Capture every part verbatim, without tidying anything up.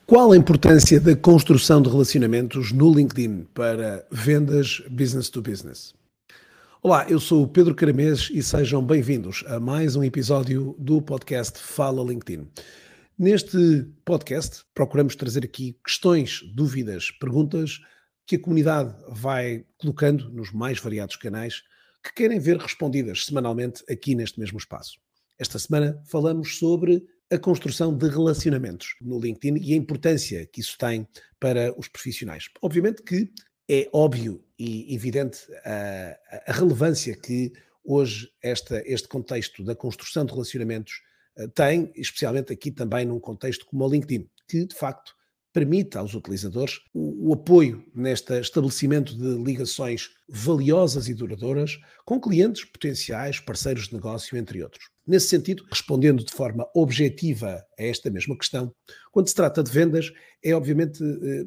Qual a importância da construção de relacionamentos no LinkedIn para vendas business to business? Olá, eu sou o Pedro Caramês e sejam bem-vindos a mais um episódio do podcast Fala LinkedIn. Neste podcast procuramos trazer aqui questões, dúvidas, perguntas que a comunidade vai colocando nos mais variados canais que querem ver respondidas semanalmente aqui neste mesmo espaço. Esta semana falamos sobre a construção de relacionamentos no LinkedIn e a importância que isso tem para os profissionais. Obviamente que é óbvio e evidente a, a relevância que hoje esta, este contexto da construção de relacionamentos uh, tem, especialmente aqui também num contexto como o LinkedIn, que de facto permite aos utilizadores o, o apoio neste estabelecimento de ligações valiosas e duradouras com clientes potenciais, parceiros de negócio, entre outros. Nesse sentido, respondendo de forma objetiva a esta mesma questão, quando se trata de vendas, é obviamente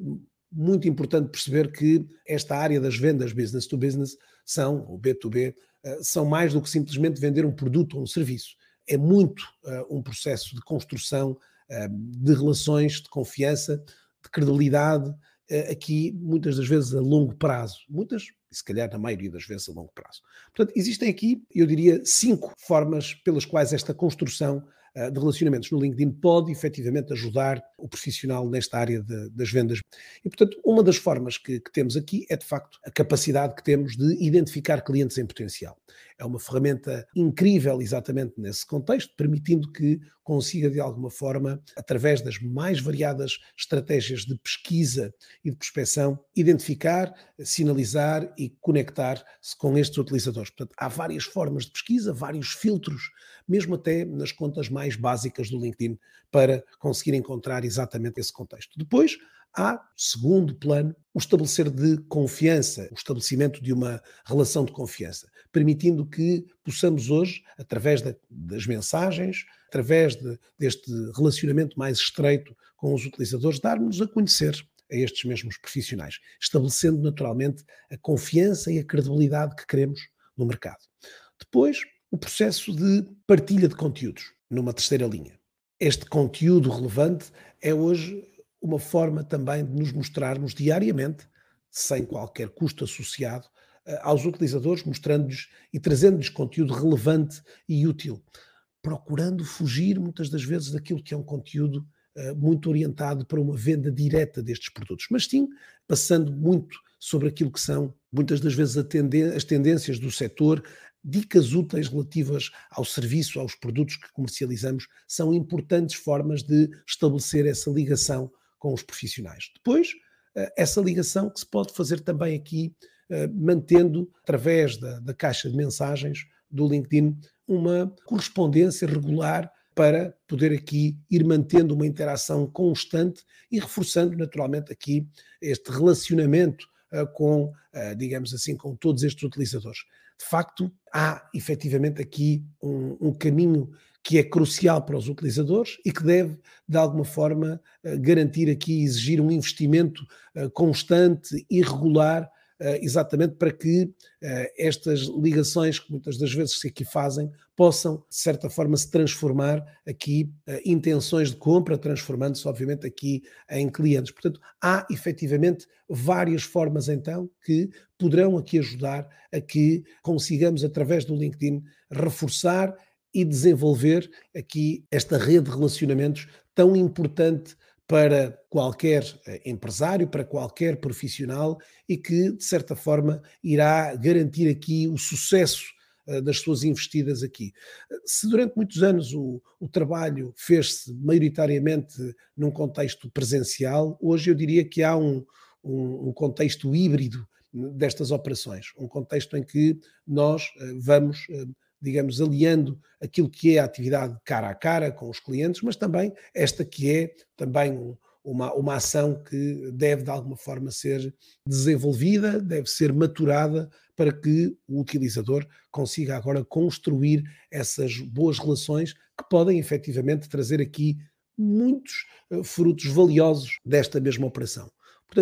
muito importante perceber que esta área das vendas business to business são, ou B dois B, são mais do que simplesmente vender um produto ou um serviço. É muito uh, um processo de construção uh, de relações, de confiança, de credibilidade, uh, aqui muitas das vezes a longo prazo. Muitas, e se calhar na maioria das vezes a longo prazo. Portanto, existem aqui, eu diria, cinco formas pelas quais esta construção uh, de relacionamentos no LinkedIn pode efetivamente ajudar o profissional nesta área de, das vendas. E, portanto, uma das formas que, que temos aqui é, de facto, a capacidade que temos de identificar clientes em potencial. É uma ferramenta incrível exatamente nesse contexto, permitindo que consiga, de alguma forma, através das mais variadas estratégias de pesquisa e de prospecção, identificar, sinalizar e conectar-se com estes utilizadores. Portanto, há várias formas de pesquisa, vários filtros, mesmo até nas contas mais básicas do LinkedIn, para conseguir encontrar exatamente esse contexto. Depois, há, segundo plano, o estabelecer de confiança, o estabelecimento de uma relação de confiança, permitindo que possamos hoje, através da, das mensagens, através de, deste relacionamento mais estreito com os utilizadores, dar-nos a conhecer a estes mesmos profissionais, estabelecendo naturalmente a confiança e a credibilidade que queremos no mercado. Depois, o processo de partilha de conteúdos, numa terceira linha. Este conteúdo relevante é hoje uma forma também de nos mostrarmos diariamente, sem qualquer custo associado, aos utilizadores, mostrando-lhes e trazendo-lhes conteúdo relevante e útil, procurando fugir muitas das vezes daquilo que é um conteúdo uh, muito orientado para uma venda direta destes produtos, mas sim passando muito sobre aquilo que são, muitas das vezes, tenden- as tendências do setor, dicas úteis relativas ao serviço, aos produtos que comercializamos, são importantes formas de estabelecer essa ligação com os profissionais. Depois, essa ligação que se pode fazer também aqui, mantendo, através da, da caixa de mensagens do LinkedIn, uma correspondência regular para poder aqui ir mantendo uma interação constante e reforçando naturalmente aqui este relacionamento com, digamos assim, com todos estes utilizadores. De facto, há efetivamente aqui um, um caminho que é crucial para os utilizadores e que deve, de alguma forma, garantir aqui, exigir um investimento constante e regular, exatamente para que estas ligações que muitas das vezes se aqui fazem possam, de certa forma, se transformar aqui intenções de compra, transformando-se, obviamente, aqui em clientes. Portanto, há efetivamente várias formas, então, que poderão aqui ajudar a que consigamos, através do LinkedIn, reforçar e desenvolver aqui esta rede de relacionamentos tão importante para qualquer empresário, para qualquer profissional e que, de certa forma, irá garantir aqui o sucesso das suas investidas aqui. Se durante muitos anos o, o trabalho fez-se maioritariamente num contexto presencial, hoje eu diria que há um, um, um contexto híbrido destas operações, um contexto em que nós vamos, digamos, aliando aquilo que é a atividade cara a cara com os clientes, mas também esta que é também um, uma, uma ação que deve de alguma forma ser desenvolvida, deve ser maturada para que o utilizador consiga agora construir essas boas relações que podem efetivamente trazer aqui muitos uh, frutos valiosos desta mesma operação. Portanto,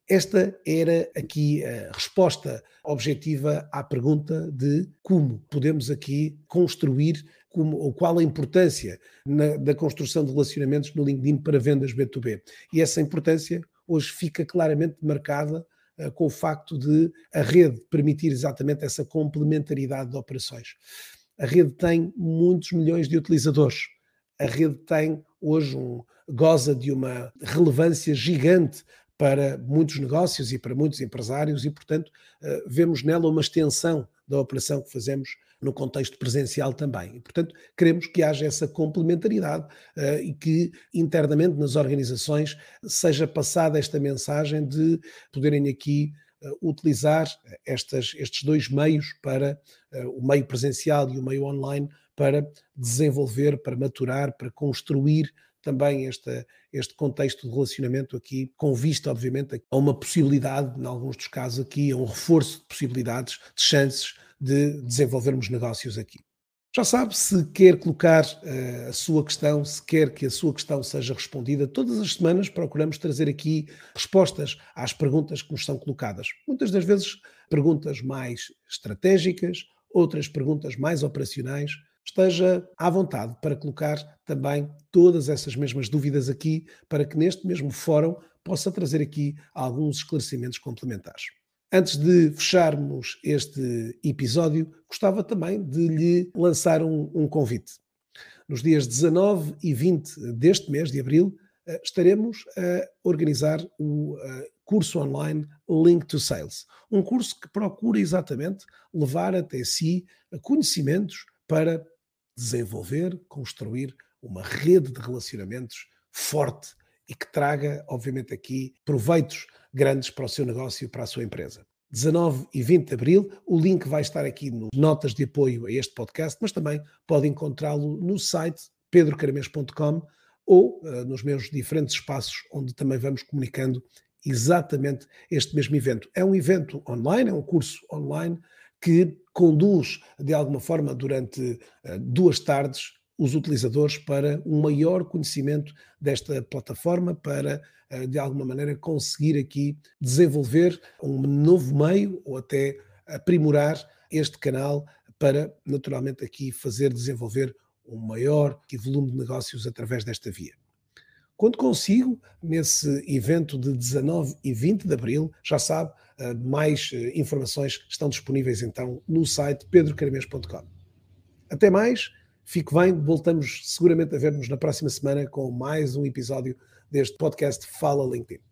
Esta era aqui a resposta objetiva à pergunta de como podemos aqui construir, como, ou qual a importância na, da construção de relacionamentos no LinkedIn para vendas B dois B. E essa importância hoje fica claramente marcada uh, com o facto de a rede permitir exatamente essa complementaridade de operações. A rede tem muitos milhões de utilizadores. A rede tem hoje um, goza de uma relevância gigante para muitos negócios e para muitos empresários e, portanto, vemos nela uma extensão da operação que fazemos no contexto presencial também. E, portanto, queremos que haja essa complementaridade uh, e que internamente nas organizações seja passada esta mensagem de poderem aqui uh, utilizar estas, estes dois meios para uh, o meio presencial e o meio online para desenvolver, para maturar, para construir também esta, este contexto de relacionamento aqui, com vista, obviamente, a uma possibilidade, em alguns dos casos aqui, a um reforço de possibilidades, de chances de desenvolvermos negócios aqui. Já sabe, se quer colocar uh, a sua questão, se quer que a sua questão seja respondida, todas as semanas procuramos trazer aqui respostas às perguntas que nos são colocadas. Muitas das vezes perguntas mais estratégicas, outras perguntas mais operacionais. Esteja à vontade para colocar também todas essas mesmas dúvidas aqui, para que neste mesmo fórum possa trazer aqui alguns esclarecimentos complementares. Antes de fecharmos este episódio, gostava também de lhe lançar um, um convite. Nos dias dezanove e vinte deste mês de abril, estaremos a organizar o curso online Link to Sales, um curso que procura exatamente levar até si conhecimentos para desenvolver, construir uma rede de relacionamentos forte e que traga, obviamente, aqui proveitos grandes para o seu negócio e para a sua empresa. dezanove e vinte de abril, o link vai estar aqui nas notas de apoio a este podcast, mas também pode encontrá-lo no site pedro caramês ponto com ou uh, nos meus diferentes espaços onde também vamos comunicando exatamente este mesmo evento. É um evento online, é um curso online que conduz, de alguma forma, durante uh, duas tardes, os utilizadores para um maior conhecimento desta plataforma, para, uh, de alguma maneira, conseguir aqui desenvolver um novo meio ou até aprimorar este canal para, naturalmente, aqui fazer desenvolver um maior volume de negócios através desta via. Quando consigo, nesse evento de dezanove e vinte de abril, já sabe, mais informações estão disponíveis então no site pedro caramês ponto com. Até mais, fique bem, voltamos seguramente a ver-nos na próxima semana com mais um episódio deste podcast Fala LinkedIn.